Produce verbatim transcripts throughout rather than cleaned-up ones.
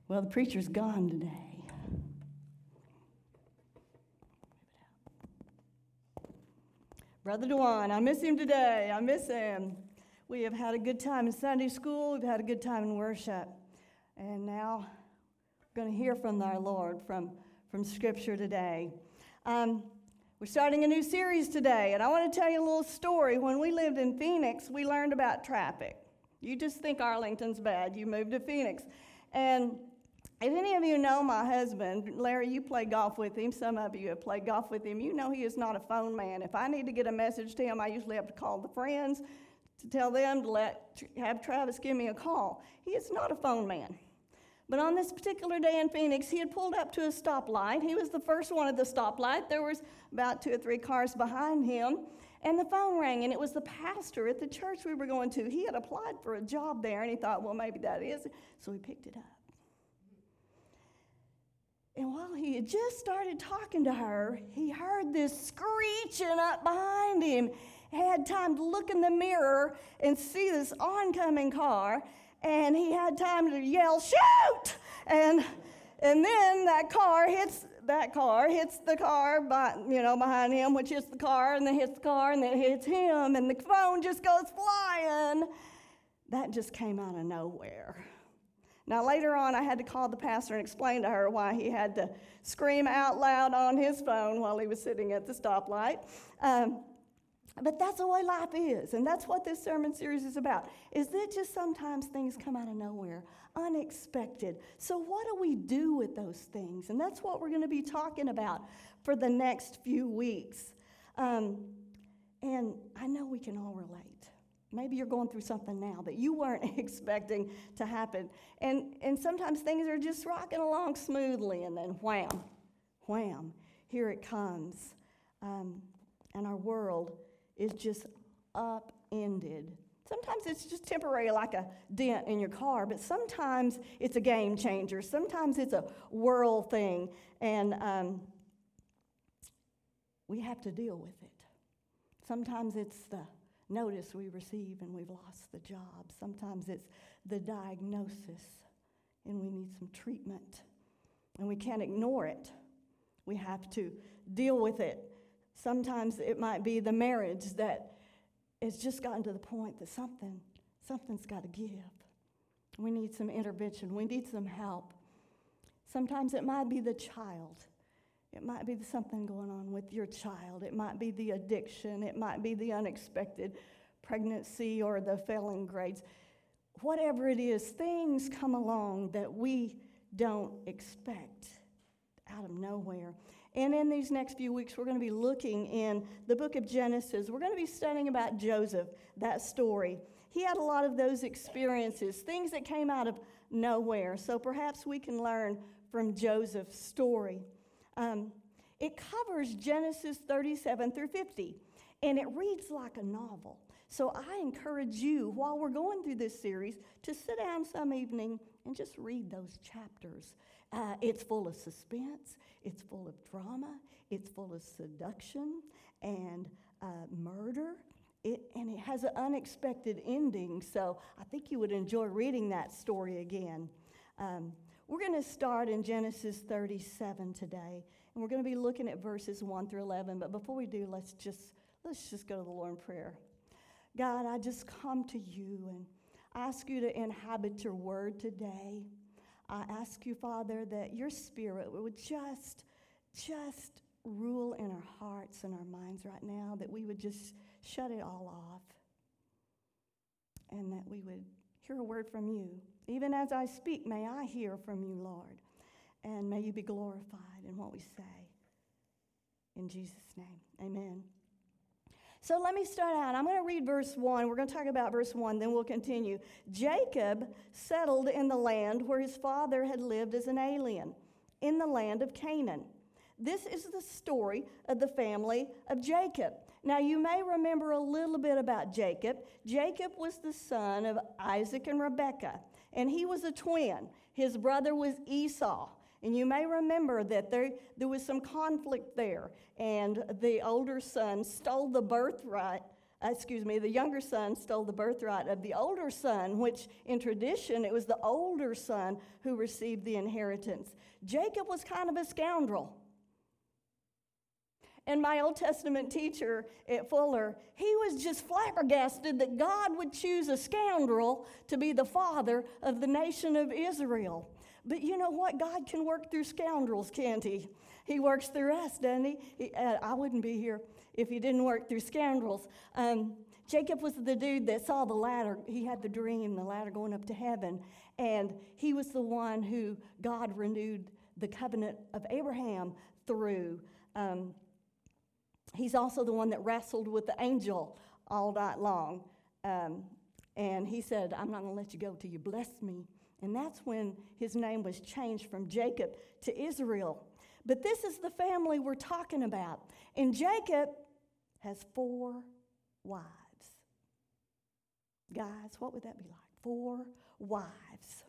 Well, the preacher's gone today. Brother Dewan, I miss him today. I miss him. We have had a good time in Sunday school. We've had a good time in worship. And now we're going to hear from our Lord from, from Scripture today. Um, we're starting a new series today, and I want to tell you a little story. When we lived in Phoenix, we learned about traffic. You just think Arlington's bad. You moved to Phoenix. And if any of you know my husband, Larry, you play golf with him. Some of you have played golf with him. You know he is not a phone man. If I need to get a message to him, I usually have to call the friends to tell them to let have Travis give me a call. He is not a phone man. But on this particular day in Phoenix, he had pulled up to a stoplight. He was the first one at the stoplight. There was about two or three cars behind him. And the phone rang, and it was the pastor at the church we were going to. He had applied for a job there, and he thought, well, maybe that is it. So he picked it up. And while he had just started talking to her, he heard this screeching up behind him. He had time to look in the mirror and see this oncoming car, and he had time to yell, shoot! And and then that car hits that car hits the car by, you know, behind him, which hits the car, and then hits the car, and then hits him, and the phone just goes flying. That just came out of nowhere. Now, later on, I had to call the pastor and explain to her why he had to scream out loud on his phone while he was sitting at the stoplight. Um, but that's the way life is, and that's what this sermon series is about, is that just sometimes things come out of nowhere, unexpected. So what do we do with those things? And that's what we're going to be talking about for the next few weeks. Um, and I know we can all relate. Maybe you're going through something now that you weren't expecting to happen. And and sometimes things are just rocking along smoothly, and then wham, wham, here it comes. Um, and our world is just upended. Sometimes it's just temporary, like a dent in your car, but sometimes it's a game changer. Sometimes it's a world thing, and um, we have to deal with it. Sometimes it's the notice we receive and we've lost the job. Sometimes it's the diagnosis and we need some treatment. And we can't ignore it. We have to deal with it. Sometimes it might be the marriage that has just gotten to the point that something, something's got to give. We need some intervention. We need some help. Sometimes it might be the child. It might be something going on with your child. It might be the addiction. It might be the unexpected pregnancy or the failing grades. Whatever it is, things come along that we don't expect out of nowhere. And in these next few weeks, we're going to be looking in the book of Genesis. We're going to be studying about Joseph, that story. He had a lot of those experiences, things that came out of nowhere. So perhaps we can learn from Joseph's story. Um, it covers Genesis thirty-seven through fifty, and it reads like a novel. So I encourage you, while we're going through this series, to sit down some evening and just read those chapters. Uh, it's full of suspense, it's full of drama, it's full of seduction and uh, murder, it, and it has an unexpected ending, so I think you would enjoy reading that story again. Um, We're going to start in Genesis thirty-seven today, and we're going to be looking at verses one through eleven. But before we do, let's just let's just go to the Lord in prayer. God, I just come to you and ask you to inhabit your word today. I ask you, Father, that your Spirit would just just rule in our hearts and our minds right now, that we would just shut it all off, and that we would hear a word from you. Even as I speak, may I hear from you, Lord, and may you be glorified in what we say. In Jesus' name, amen. So let me start out. I'm going to read verse one. We're going to talk about verse one, then we'll continue. Jacob settled in the land where his father had lived as an alien, in the land of Canaan. This is the story of the family of Jacob. Now, you may remember a little bit about Jacob. Jacob was the son of Isaac and Rebekah, and he was a twin. His brother was Esau. And you may remember that there, there was some conflict there, and the older son stole the birthright excuse me, the younger son stole the birthright of the older son, which in tradition, it was the older son who received the inheritance. Jacob was kind of a scoundrel. And my Old Testament teacher at Fuller, he was just flabbergasted that God would choose a scoundrel to be the father of the nation of Israel. But you know what? God can work through scoundrels, can't he? He works through us, doesn't he? he uh, I wouldn't be here if he didn't work through scoundrels. Um, Jacob was the dude that saw the ladder. He had the dream, the ladder going up to heaven. And he was the one who God renewed the covenant of Abraham through. Um, he's also the one that wrestled with the angel all night long. Um, and he said, I'm not going to let you go till you bless me. And that's when his name was changed from Jacob to Israel. But this is the family we're talking about. And Jacob has four wives. Guys, what would that be like? Four wives.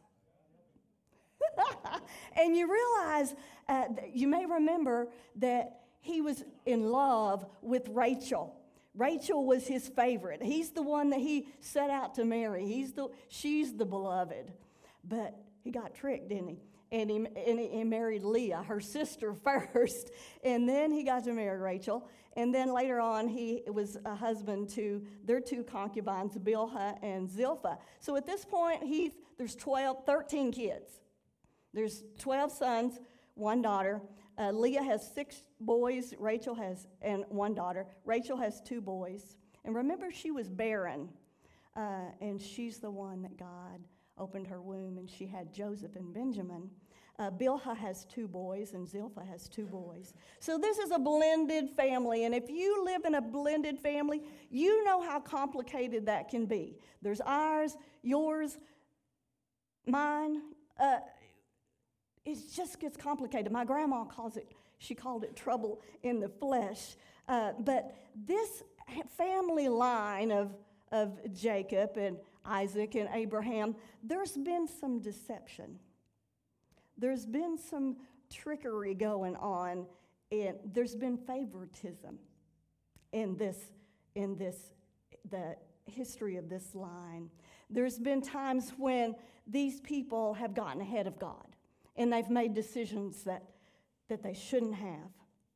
And you realize, uh, you may remember that he was in love with Rachel. Rachel was his favorite. He's the one that he set out to marry. He's the, she's the beloved. But he got tricked, didn't he? And he, and he married Leah, her sister, first. And then he got to marry Rachel. And then later on, he was a husband to their two concubines, Bilhah and Zilpah. So at this point, he's, there's twelve, thirteen kids. There's twelve sons, one daughter. Uh, Leah has six boys. Rachel has, and one daughter. Rachel has two boys. And remember, she was barren. Uh, and she's the one that God opened her womb, and she had Joseph and Benjamin. Uh, Bilhah has two boys, and Zilpah has two boys. So this is a blended family, and if you live in a blended family, you know how complicated that can be. There's ours, yours, mine. Uh, it just gets complicated. My grandma calls it, she called it trouble in the flesh. Uh, but this family line of, of Jacob and Isaac and Abraham, there's been some deception. There's been some trickery going on, and there's been favoritism in this, in this, the history of this line. There's been times when these people have gotten ahead of God, and they've made decisions that, that they shouldn't have.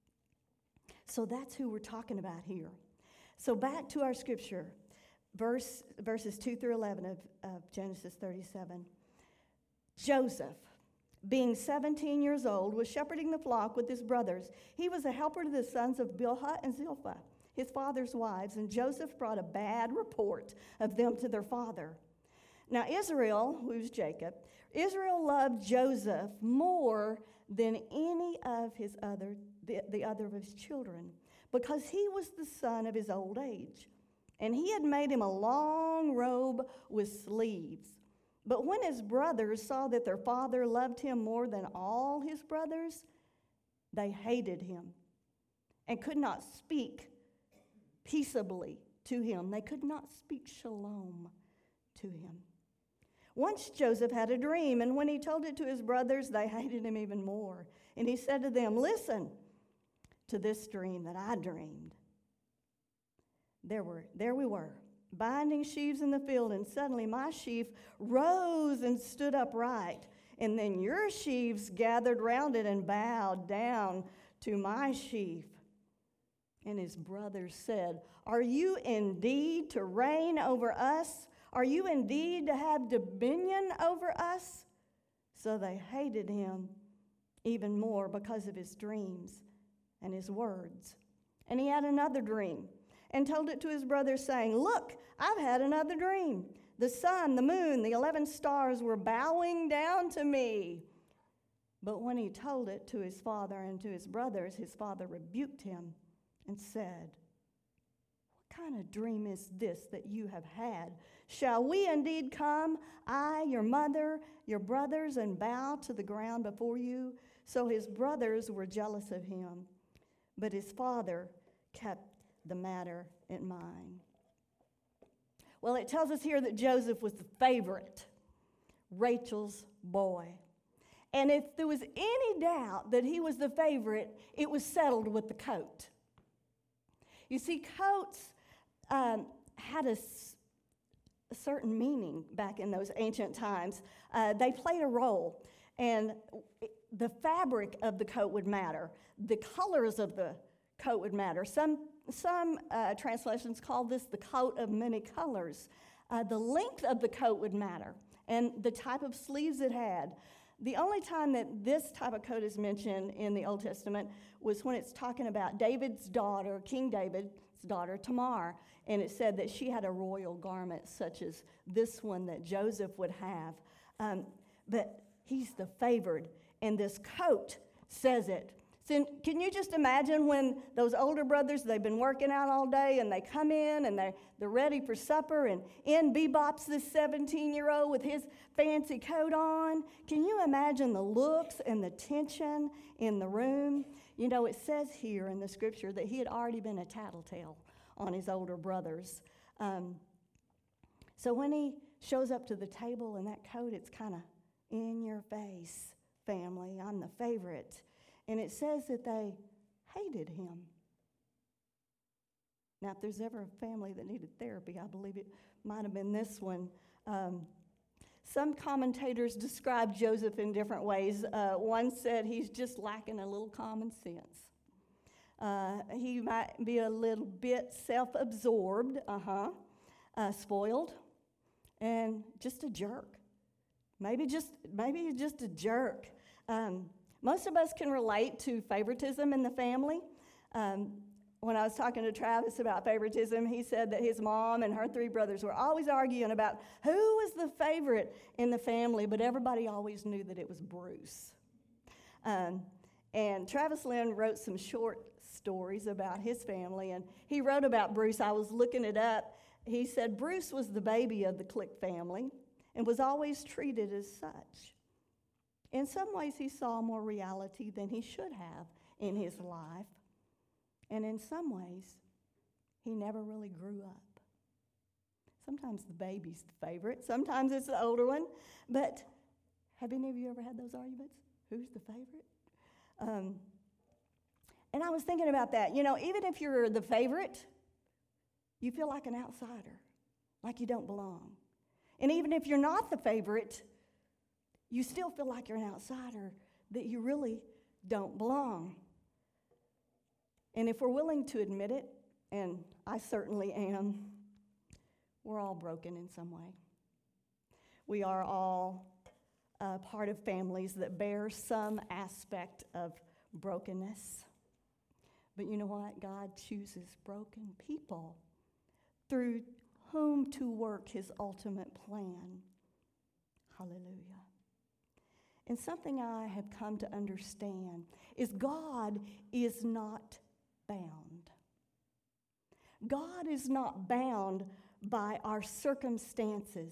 So that's who we're talking about here. So back to our scripture. Verse, verses two through eleven of, of Genesis thirty-seven. Joseph, being seventeen years old, was shepherding the flock with his brothers. He was a helper to the sons of Bilhah and Zilpah, his father's wives, and Joseph brought a bad report of them to their father. Now Israel, who's Jacob, Israel loved Joseph more than any of his other, the, the other of his children, because he was the son of his old age. And he had made him a long robe with sleeves. But when his brothers saw that their father loved him more than all his brothers, they hated him and could not speak peaceably to him. They could not speak shalom to him. Once Joseph had a dream, and when he told it to his brothers, they hated him even more. And he said to them, listen to this dream that I dreamed. There were, there we were, binding sheaves in the field, and suddenly my sheaf rose and stood upright. And then your sheaves gathered round it and bowed down to my sheaf. And his brothers said, are you indeed to reign over us? Are you indeed to have dominion over us? So they hated him even more because of his dreams and his words. And he had another dream, and told it to his brothers, saying, look, I've had another dream. The sun, the moon, the eleven stars were bowing down to me. But when he told it to his father and to his brothers, his father rebuked him and said, what kind of dream is this that you have had? Shall we indeed come, I, your mother, your brothers, and bow to the ground before you? So his brothers were jealous of him, but his father kept the matter in mind. Well, it tells us here that Joseph was the favorite, Rachel's boy. And if there was any doubt that he was the favorite, it was settled with the coat. You see, coats um, had a, s- a certain meaning back in those ancient times. Uh, they played a role, and the fabric of the coat would matter. The colors of the coat would matter. Some, some uh, translations call this the coat of many colors. Uh, the length of the coat would matter, and the type of sleeves it had. The only time that this type of coat is mentioned in the Old Testament was when it's talking about David's daughter, King David's daughter, Tamar, and it said that she had a royal garment such as this one that Joseph would have. Um, but he's the favored, and this coat says it. So can you just imagine when those older brothers, they've been working out all day, and they come in, and they're, they're ready for supper, and in bebops this seventeen-year-old with his fancy coat on? Can you imagine the looks and the tension in the room? You know, it says here in the scripture that he had already been a tattletale on his older brothers. Um, so when he shows up to the table in that coat, it's kind of in your face, family, I'm the favorite. And it says that they hated him. Now, if there's ever a family that needed therapy, I believe it might have been this one. Um, some commentators describe Joseph in different ways. Uh, one said he's just lacking a little common sense. Uh, he might be a little bit self-absorbed, uh-huh, uh, spoiled, and just a jerk. Maybe just maybe he's just a jerk. Um, Most of us can relate to favoritism in the family. Um, when I was talking to Travis about favoritism, he said that his mom and her three brothers were always arguing about who was the favorite in the family, but everybody always knew that it was Bruce. Um, and Travis Lynn wrote some short stories about his family, and he wrote about Bruce. I was looking it up. He said Bruce was the baby of the Click family and was always treated as such. In some ways, he saw more reality than he should have in his life. And in some ways, he never really grew up. Sometimes the baby's the favorite. Sometimes it's the older one. But have any of you ever had those arguments? Who's the favorite? Um, and I was thinking about that. You know, even if you're the favorite, you feel like an outsider, like you don't belong. And even if you're not the favorite, you still feel like you're an outsider, that you really don't belong. And if we're willing to admit it, and I certainly am, we're all broken in some way. We are all uh, part of families that bear some aspect of brokenness. But you know what? God chooses broken people through whom to work his ultimate plan. Hallelujah. And something I have come to understand is God is not bound. God is not bound by our circumstances.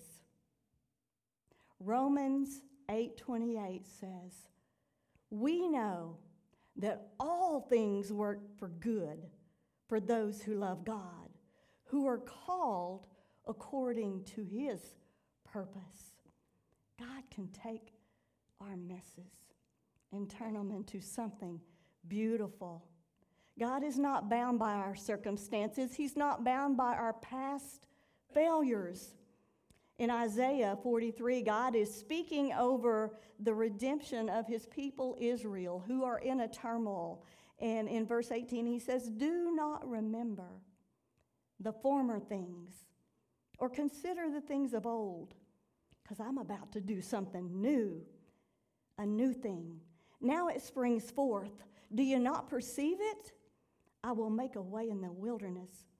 Romans eight twenty-eight says, we know that all things work for good for those who love God, who are called according to his purpose. God can take our messes and turn them into something beautiful. God is not bound by our circumstances. He's not bound by our past failures. In Isaiah forty-three, God is speaking over the redemption of his people Israel, who are in a turmoil. And in verse eighteen, he says, do not remember the former things or consider the things of old, because I'm about to do something new. A new thing. Now it springs forth. Do you not perceive it? I will make a way in the wilderness